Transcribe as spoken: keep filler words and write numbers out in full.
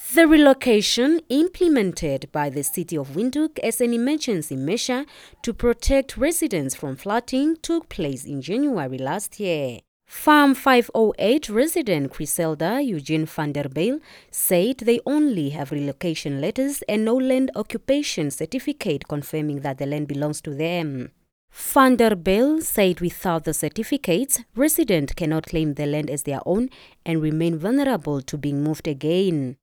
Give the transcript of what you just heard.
The relocation, implemented by the City of Windhoek as an emergency measure to protect residents from flooding, took place in January last year. Farm five oh eight resident Griselda Eugene van der Bijl said they only have relocation letters and no land occupation certificate confirming that the land belongs to them. Van der Bijl said without the certificates, residents cannot claim the land as their own and remain vulnerable to being moved again.